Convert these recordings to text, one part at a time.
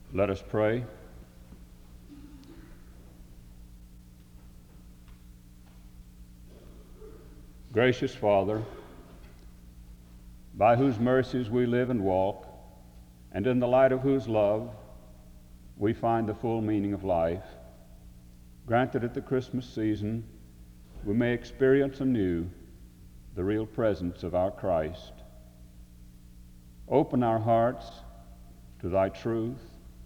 Let us pray. Gracious Father, by whose mercies we live and walk, and in the light of whose love we find the full meaning of life, grant that at the Christmas season we may experience anew the real presence of our Christ. Open our hearts to thy truth.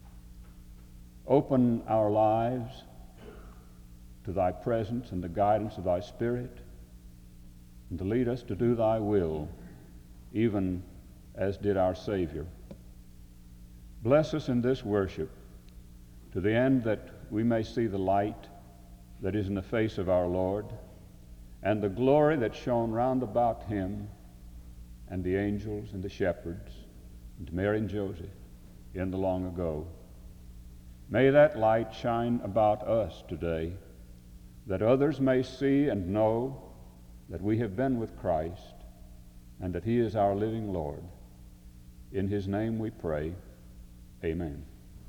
Open our lives to thy presence and the guidance of thy Spirit, and to lead us to do thy will, even as did our Savior. Bless us in this worship, to the end that we may see the light that is in the face of our Lord, and the glory that shone round about him, and the angels and the shepherds, and Mary and Joseph in the long ago. May that light shine about us today, that others may see and know that we have been with Christ, and that he is our living Lord. In his name we pray. Amen.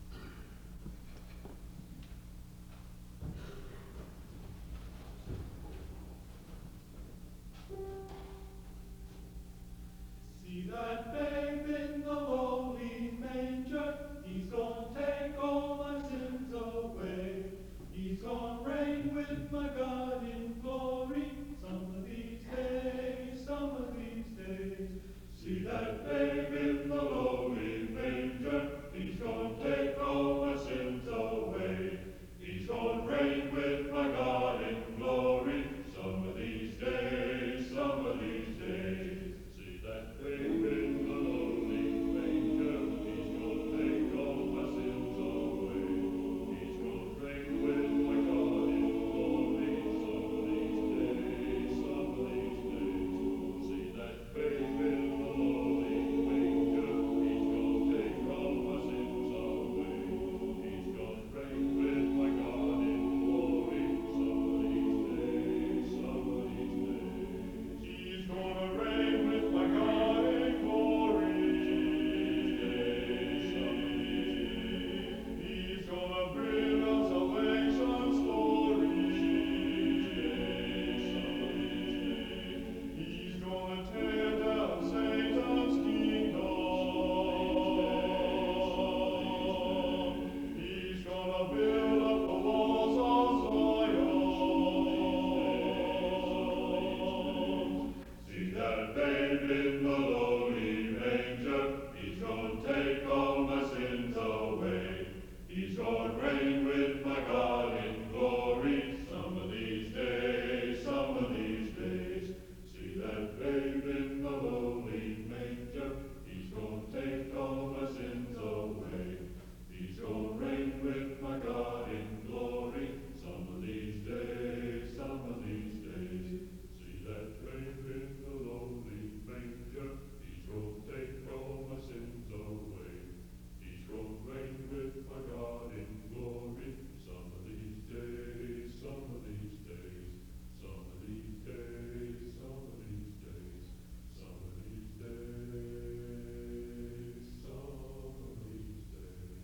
See that babe in the lowly manger, he's gonna take all my sins away. He's gonna reign with my God in glory, some of these days, some of these days. See that babe in the lowly manger, he's gonna take all my sins away. He's gonna reign with my God in glory, some of these days, some of these days. See that babe in the lowly manger, he's gonna take all my sins away. He's gonna reign with my God in glory, some of these days, some of these days. See that babe in the lowly manger, he's gonna take all my sins away. He's gonna reign with my God in glory, some of these days, some of these days. He's gonna reign with my God in glory. He's gonna bring us salvation's story. He's gonna tear down Satan's kingdom. He's gonna build up the walls of Zion. See that babe in the lowly manger, he's gonna take all my sins away. He's gonna reign with my God in glory, some of these days, some of these days. See that babe in the lowly manger, he's gonna take all my sins away. He's gonna reign with my God in glory, some of these days, some of these days. See that babe in the lowly manger, he's gonna take all my sins away. He's gonna reign with my God in glory, some of these days, some of these days, some of these days, some of these days, some of these days, some of these days.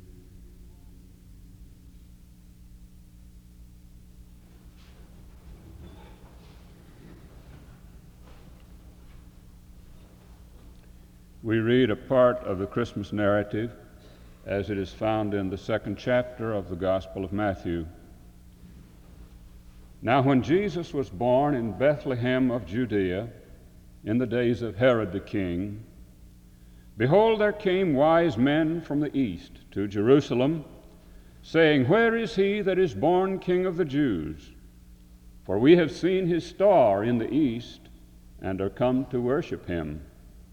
We read a part of the Christmas narrative as it is found in the second chapter of the Gospel of Matthew. Now when Jesus was born in Bethlehem of Judea in the days of Herod the king, behold, there came wise men from the east to Jerusalem, saying, Where is he that is born King of the Jews? For we have seen his star in the east, and are come to worship him.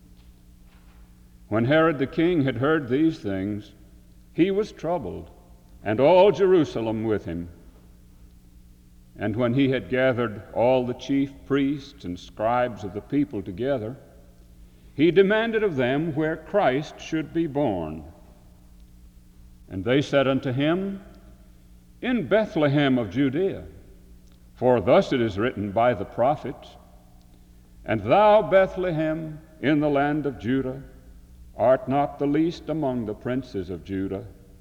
When Herod the king had heard these things, he was troubled, and all Jerusalem with him. And when he had gathered all the chief priests and scribes of the people together, he demanded of them where Christ should be born. And they said unto him, In Bethlehem of Judea, for thus it is written by the prophets, And thou, Bethlehem, in the land of Judah, art not the least among the princes of Judah,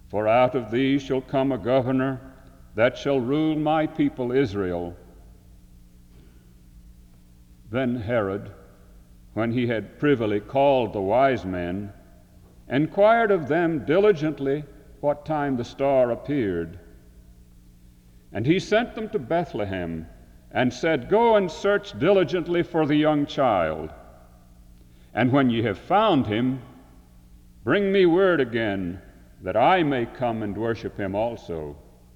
For out of thee shall come a governor that shall rule my people Israel. Then Herod, when he had privily called the wise men, inquired of them diligently what time the star appeared. And he sent them to Bethlehem, and said, Go and search diligently for the young child. And when ye have found him, bring me word again, that I may come and worship him also.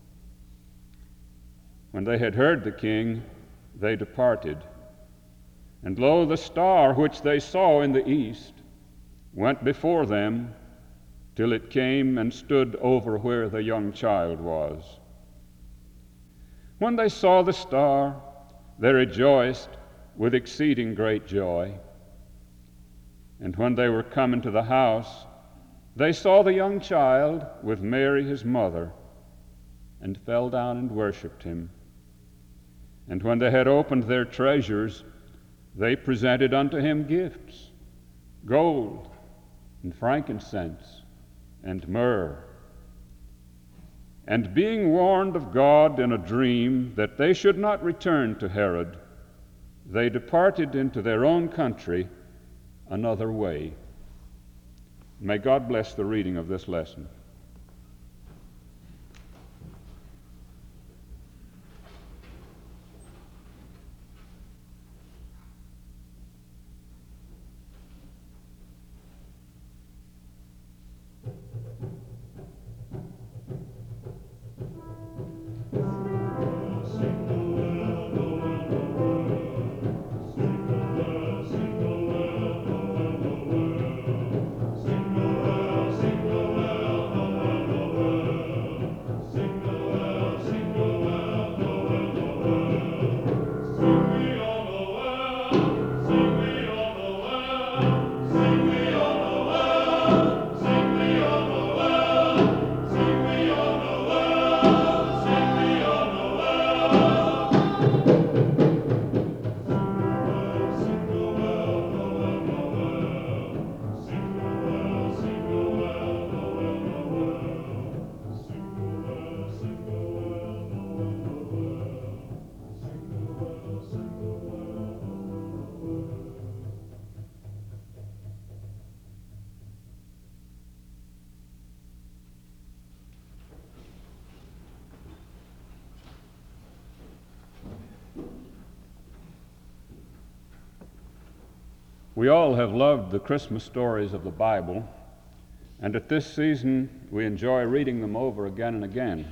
When they had heard the king, they departed. And lo, the star which they saw in the east went before them, till it came and stood over where the young child was. When they saw the star, they rejoiced with exceeding great joy. And when they were come into the house, they saw the young child with Mary his mother, and fell down and worshipped him. And when they had opened their treasures, they presented unto him gifts, gold and frankincense and myrrh. And being warned of God in a dream that they should not return to Herod, they departed into their own country another way. May God bless the reading of this lesson. We all have loved the Christmas stories of the Bible, and at this season we enjoy reading them over again and again.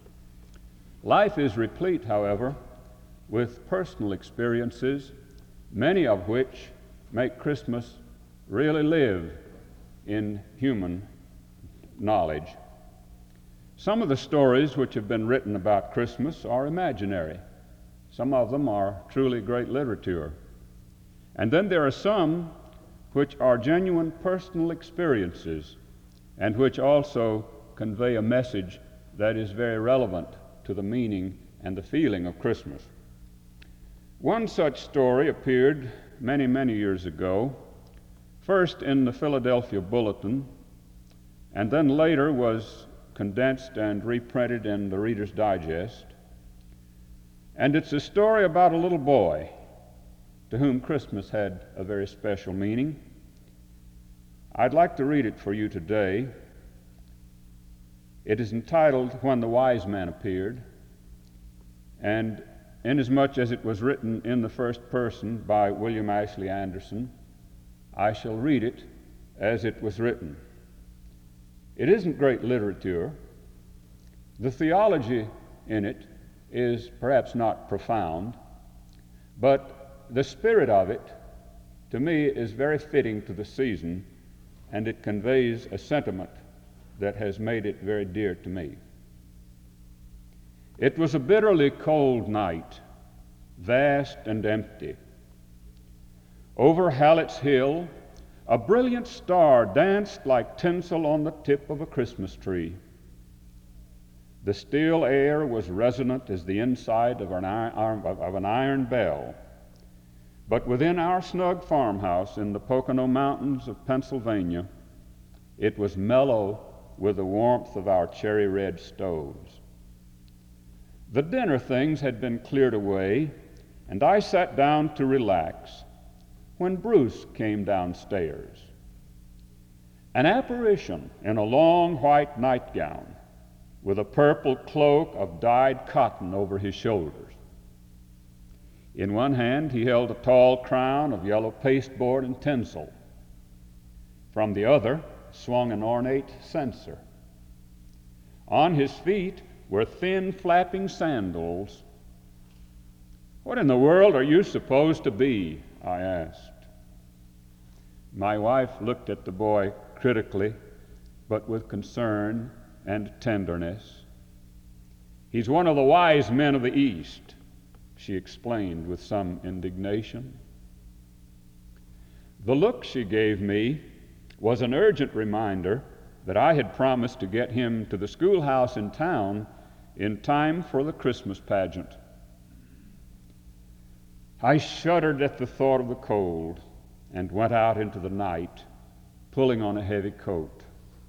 Life is replete, however, with personal experiences, many of which make Christmas really live in human knowledge. Some of the stories which have been written about Christmas are imaginary. Some of them are truly great literature. And then there are some which are genuine personal experiences and which also convey a message that is very relevant to the meaning and the feeling of Christmas. One such story appeared many, many years ago, first in the Philadelphia Bulletin, and then later was condensed and reprinted in the Reader's Digest. And it's a story about a little boy to whom Christmas had a very special meaning. I'd like to read it for you today. It is entitled When the Wise Man Appeared, and inasmuch as it was written in the first person by William Ashley Anderson, I shall read it as it was written. It isn't great literature. The theology in it is perhaps not profound, but the spirit of it, to me, is very fitting to the season, and it conveys a sentiment that has made it very dear to me. It was a bitterly cold night, vast and empty. Over Hallett's Hill, a brilliant star danced like tinsel on the tip of a Christmas tree. The still air was resonant as the inside of an iron bell. But within our snug farmhouse in the Pocono Mountains of Pennsylvania, it was mellow with the warmth of our cherry red stoves. The dinner things had been cleared away, and I sat down to relax when Bruce came downstairs. An apparition in a long white nightgown with a purple cloak of dyed cotton over his shoulders. In one hand he held a tall crown of yellow pasteboard and tinsel. From the other swung an ornate censer. On his feet were thin flapping sandals. "What in the world are you supposed to be?" I asked. My wife looked at the boy critically, but with concern and tenderness. "He's one of the wise men of the East," she explained with some indignation. The look she gave me was an urgent reminder that I had promised to get him to the schoolhouse in town in time for the Christmas pageant. I shuddered at the thought of the cold and went out into the night, pulling on a heavy coat.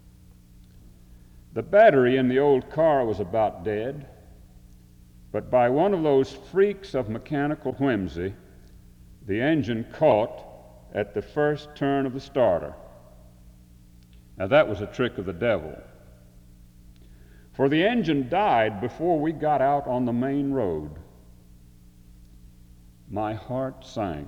The battery in the old car was about dead, but by one of those freaks of mechanical whimsy, the engine caught at the first turn of the starter. Now that was a trick of the devil, for the engine died before we got out on the main road. My heart sank.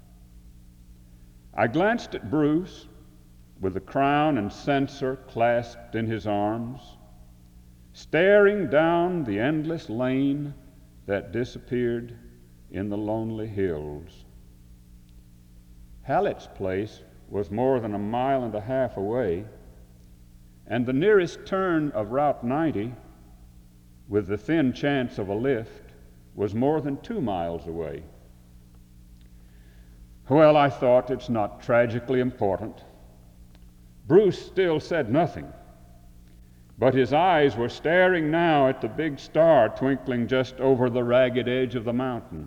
I glanced at Bruce, with the crown and censer clasped in his arms, staring down the endless lane that disappeared in the lonely hills. Hallett's place was more than 1.5 miles away, and the nearest turn of Route 90, with the thin chance of a lift, was more than 2 miles away. Well, I thought, it's not tragically important. Bruce still said nothing, but his eyes were staring now at the big star twinkling just over the ragged edge of the mountain.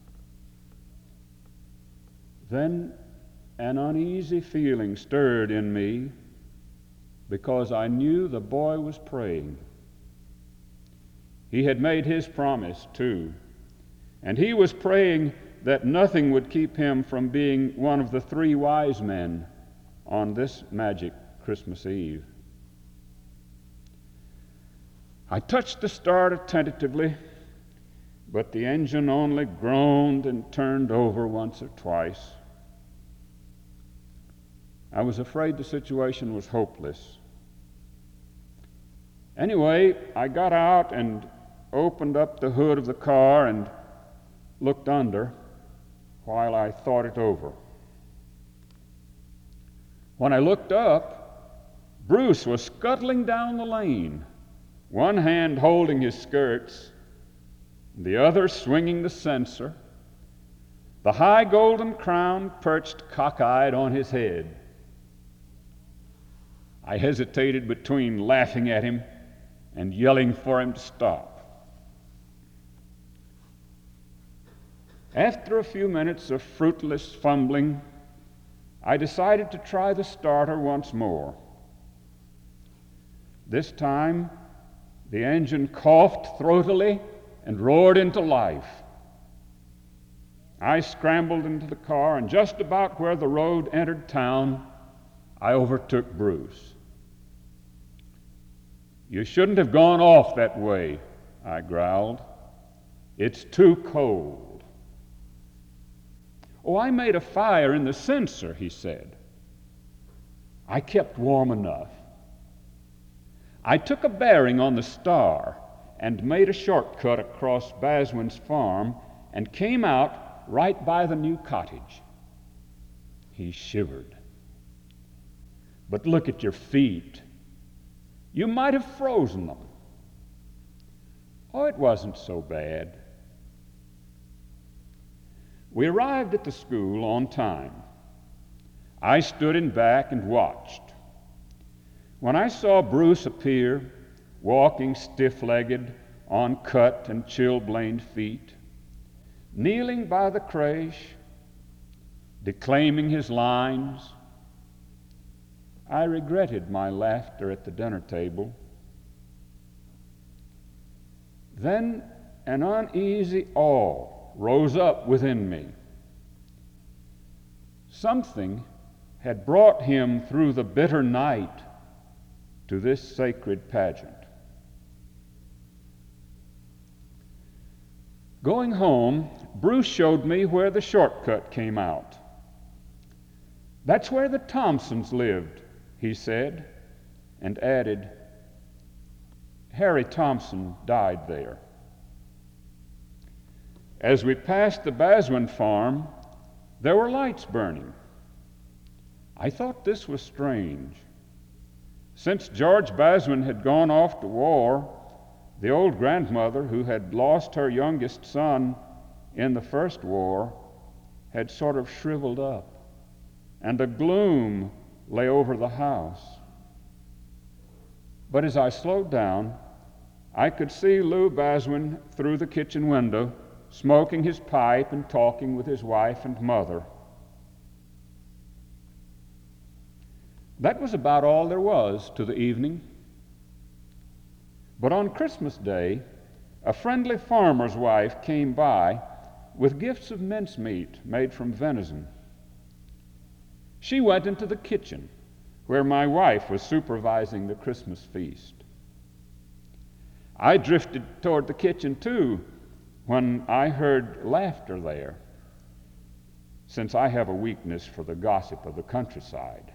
Then an uneasy feeling stirred in me because I knew the boy was praying. He had made his promise, too, and he was praying that nothing would keep him from being one of the 3 wise men on this magic Christmas Eve. I touched the starter tentatively, but the engine only groaned and turned over once or twice. I was afraid the situation was hopeless. Anyway, I got out and opened up the hood of the car and looked under while I thought it over. When I looked up, Bruce was scuttling down the lane, one hand holding his skirts, the other swinging the censer, the high golden crown perched cockeyed on his head. I hesitated between laughing at him and yelling for him to stop. After a few minutes of fruitless fumbling, I decided to try the starter once more. This time, the engine coughed throatily and roared into life. I scrambled into the car, and just about where the road entered town, I overtook Bruce. "You shouldn't have gone off that way," I growled. "It's too cold." "Oh, I made a fire in the censer," he said. "I kept warm enough. I took a bearing on the star and made a shortcut across Baswin's farm and came out right by the new cottage." He shivered. "But look at your feet. You might have frozen them." "Oh, it wasn't so bad." We arrived at the school on time. I stood in back and watched. When I saw Bruce appear, walking stiff-legged on cut and chilblained feet, kneeling by the creche, declaiming his lines, I regretted my laughter at the dinner table. Then an uneasy awe rose up within me. Something had brought him through the bitter night to this sacred pageant. Going home, Bruce showed me where the shortcut came out. "That's where the Thompsons lived," he said, and added, "Harry Thompson died there." As we passed the Baswin farm, there were lights burning. I thought this was strange. Since George Baswin had gone off to war, the old grandmother, who had lost her youngest son in the first war, had sort of shriveled up, and a gloom lay over the house. But as I slowed down, I could see Lou Baswin through the kitchen window, smoking his pipe and talking with his wife and mother. That was about all there was to the evening. But on Christmas Day, a friendly farmer's wife came by with gifts of mincemeat made from venison. She went into the kitchen, where my wife was supervising the Christmas feast. I drifted toward the kitchen, too, when I heard laughter there, since I have a weakness for the gossip of the countryside.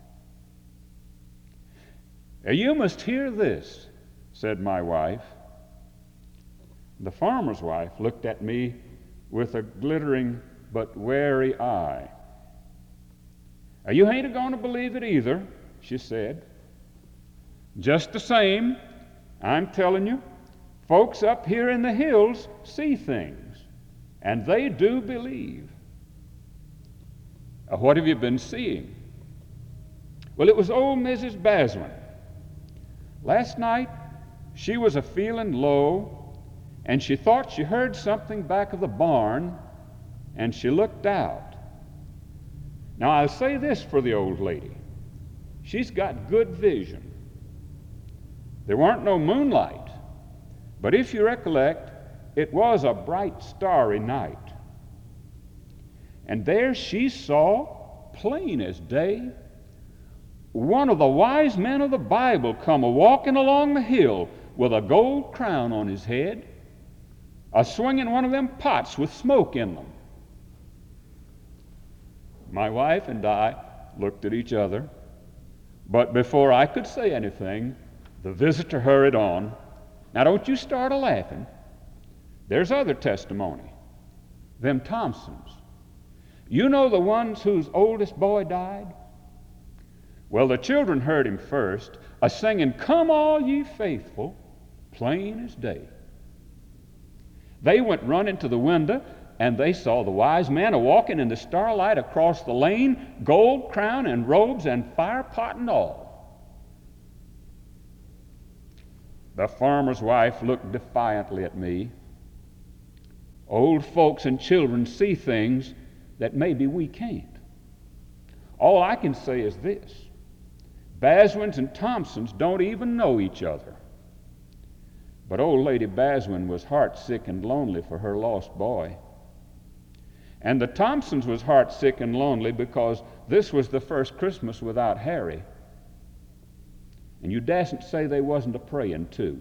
"You must hear this," said my wife. The farmer's wife looked at me with a glittering but wary eye. "You ain't going to believe it either," she said. "Just the same, I'm telling you, folks up here in the hills see things, and they do believe." "What have you been seeing?" "Well, it was old Mrs. Baswin. Last night, she was a-feeling low, and she thought she heard something back of the barn, and she looked out. Now, I'll say this for the old lady. She's got good vision. There weren't no moonlight, but if you recollect, it was a bright, starry night. And there she saw, plain as day, one of the wise men of the Bible come a-walking along the hill with a gold crown on his head, a-swinging one of them pots with smoke in them." My wife and I looked at each other, but before I could say anything, the visitor hurried on. "Now, don't you start a-laughing. There's other testimony. Them Thompsons. You know the ones whose oldest boy died? Well, the children heard him first, a-singing, 'Come all ye faithful,' plain as day. They went running to the window, and they saw the wise man a-walking in the starlight across the lane, gold crown and robes and fire pot and all." The farmer's wife looked defiantly at me. "Old folks and children see things that maybe we can't. All I can say is this. Baswins and Thompsons don't even know each other. But old Lady Baswin was heartsick and lonely for her lost boy. And the Thompsons was heartsick and lonely because this was the first Christmas without Harry. And you dasn't say they wasn't a-praying too.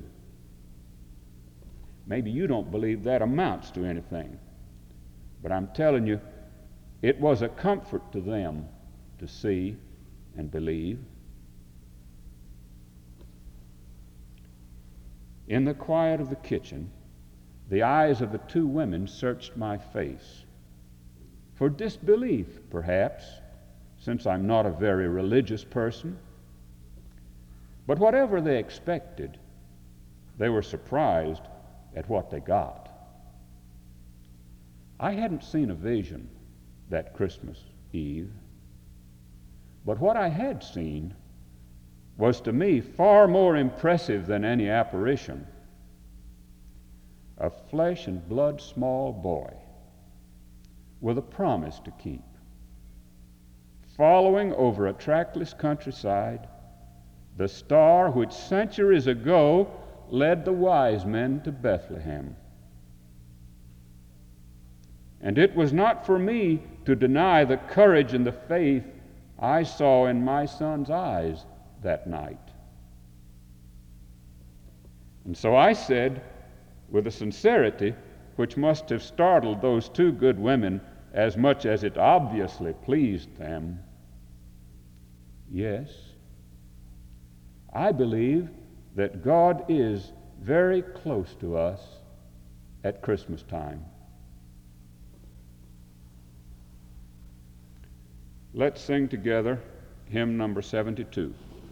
Maybe you don't believe that amounts to anything, but I'm telling you, it was a comfort to them to see and believe." In the quiet of the kitchen, the eyes of the two women searched my face. For disbelief, perhaps, since I'm not a very religious person. But whatever they expected, they were surprised at what they got. I hadn't seen a vision that Christmas Eve, but what I had seen was to me far more impressive than any apparition. A flesh and blood small boy with a promise to keep, following over a trackless countryside the star which centuries ago led the wise men to Bethlehem. And it was not for me to deny the courage and the faith I saw in my son's eyes that night. And so I said, with a sincerity which must have startled those two good women as much as it obviously pleased them, yes, I believe that God is very close to us at Christmas time. Let's sing together hymn number 72.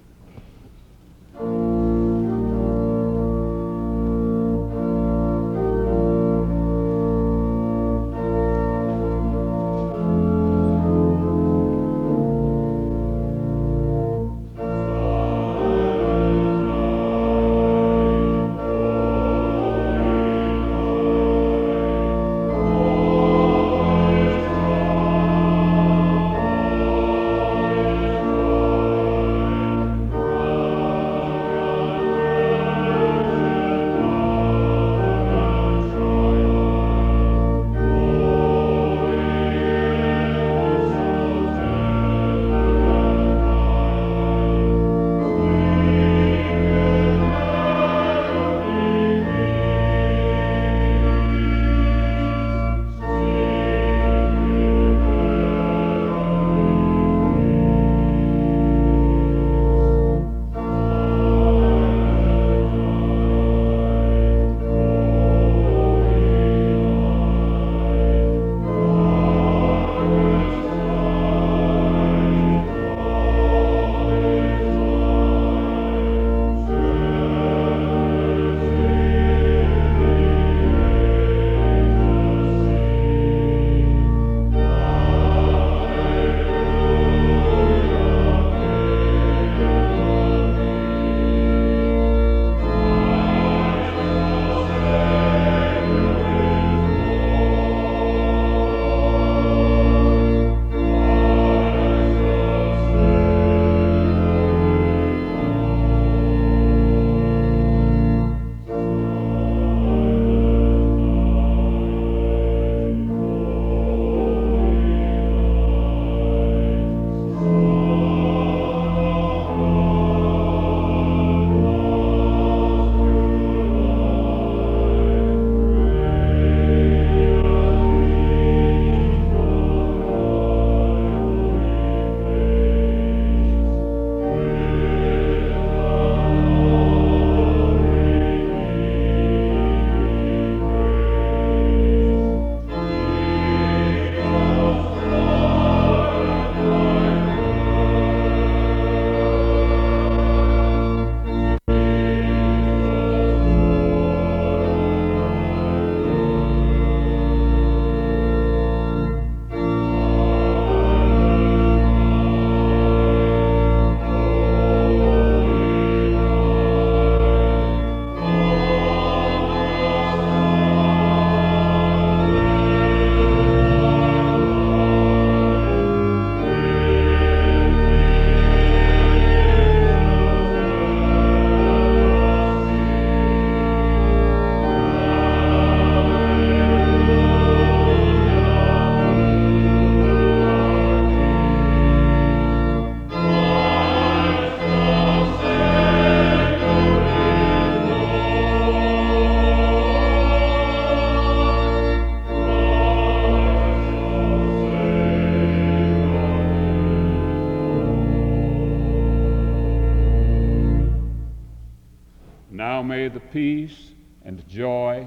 Now may the peace and joy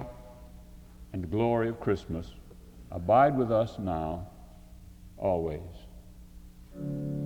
and glory of Christmas abide with us now, always.